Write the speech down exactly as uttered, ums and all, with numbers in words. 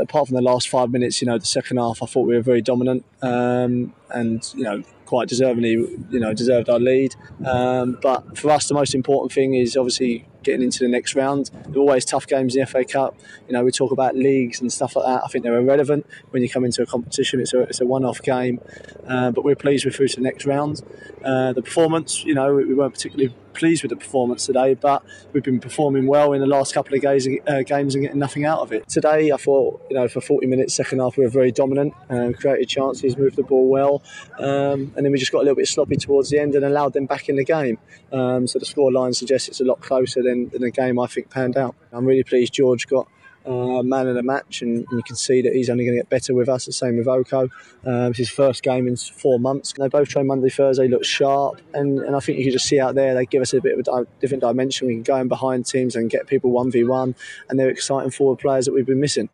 apart from the last five minutes, you know, the second half, I thought we were very dominant um, and, you know, quite deservingly, you know, deserved our lead. Um, but for us, the most important thing is obviously getting into the next round. There are always tough games in the F A Cup. You know, we talk about leagues and stuff like that. I think they're irrelevant when you come into a competition. It's a, it's a one-off game. Uh, but we're pleased we're through to the next round. Uh, the performance, you know, we weren't particularly pleased with the performance today, but we've been performing well in the last couple of games, uh, games and getting nothing out of it. Today, I thought, you know, for forty minutes, second half, we were very dominant and created chances, moved the ball well, um, and then we just got a little bit sloppy towards the end and allowed them back in the game. Um, so the scoreline suggests it's a lot closer than, than the game I think panned out. I'm really pleased George got Uh, man of the match, and you can see that he's only going to get better with us. The same with Oko. Um, it's his first game in four months. They both train Monday, Thursday, look sharp, and, and I think you can just see out there they give us a bit of a di- different dimension. We can go in behind teams and get people one v one, and they're exciting forward players that we've been missing.